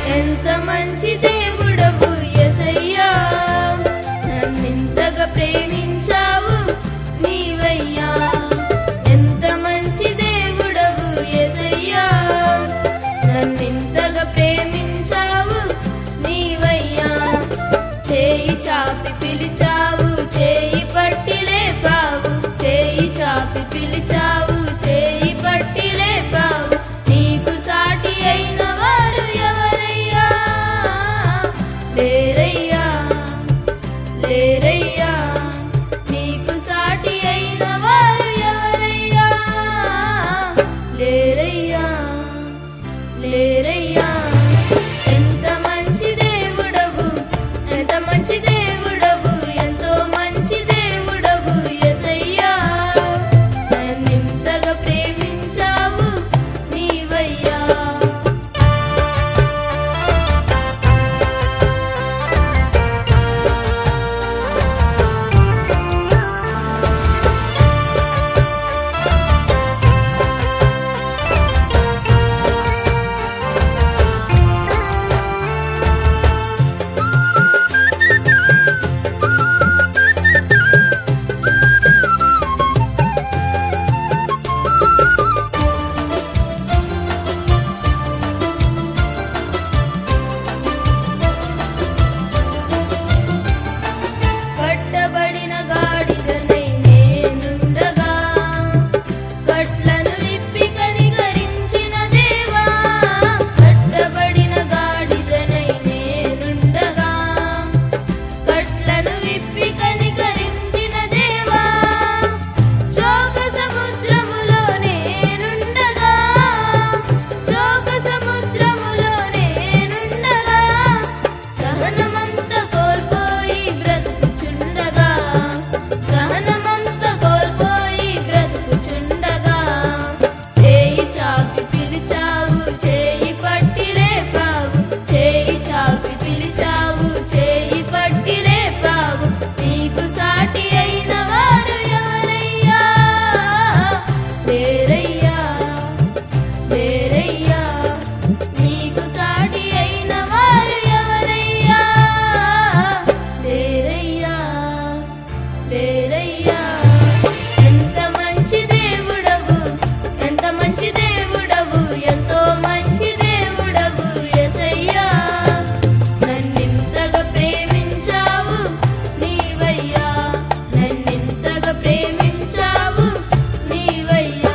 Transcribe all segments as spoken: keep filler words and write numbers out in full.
ఎంత మంచి దేవుడవు యేసయ్యా, నన్నింతగా ప్రేమించావు నీవయ్యా. ఎంత మంచి దేవుడవు యేసయ్యా, నన్నింతగా ప్రేమించావు నీవయ్యా. చేయి చాపి పిలిచావు, చేయి పట్టి లేపావు, చేయి చాపి పిలిచావు, చేయి పట్టి లేపావు. నీకు సాటి అయిన వారు ఎవరయ్యా? లేరయ్యా, లేరయ్యా. నీకు సాటి అయిన వారు ఎవరయ్యా? లేరయ్యా, లేరయ్యా. ఎంత మంచి దేవుడవు, ఎంత మంచి దేవుడవు, ఎంతో మంచి దేవుడవు యేసయ్యా, నన్నింతగా ప్రేమించావు నీవయ్యా. కట్టబడిన గాడిదనై నేనుండగా, కట్లను విప్పి కనికరించిన దేవా. కట్టబడిన గాడిదనై నేనుండగా, కట్లను విప్పి కనికరించిన దేవా. శోక సముద్రములో నేనుండగా, శోక సముద్రములో నేనుండగా, సహనమంత కోల్పోయి బ్రతుకుచుండగా, సహనమంత కోల్పోయి బ్రతుకుచుండగా. చేయి చాపి పిలిచావు, చేయి పట్టి లేపావు, చేయి చాపి పిలిచావు, చేయి పట్టి లేపావు. నీకు సాటి అయిన వారు ఎవరయ్యా? లేరయ్యా, లేరయ్యా. నీకు సాటి అయిన వారు ఎవరయ్యా? లేరయ్యా, లేరయ్యా. ఎంత మంచి దేవుడవు, ఎంత మంచి దేవుడవు, ఎంతో మంచి దేవుడవు యేసయ్యా, నన్నింతగా ప్రేమించావు నీవయ్యా, నన్నింతగా ప్రేమించావు నీవయ్యా.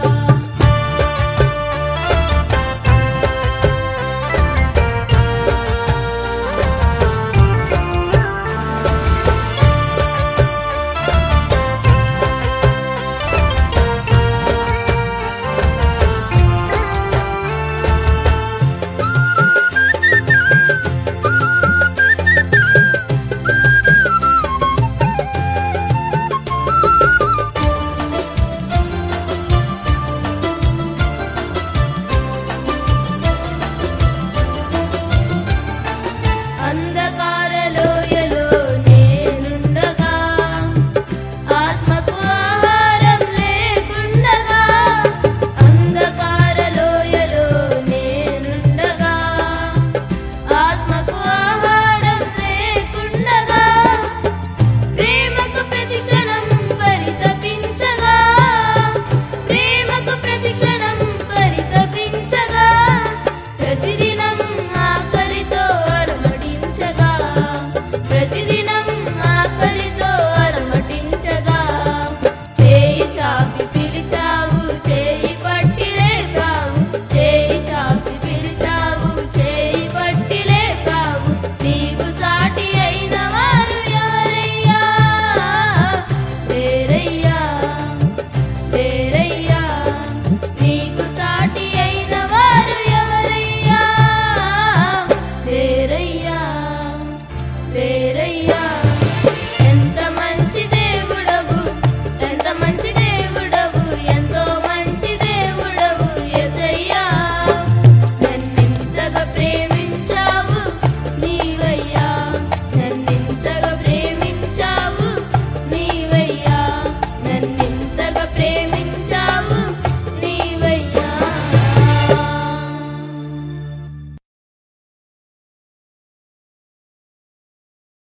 అంధకార లోయలో నేనుండగా, ఆత్మకు ఆహారం లేకుండగా. అంధకార లోయలో నేనుండగా, ఆత్మకు ఆహారం లేకుండగా. ప్రేమకు ప్రతిక్షణం పరితపించగా, ప్రేమకు ప్రతిక్షణం పరితపించగా. ప్రతిదిన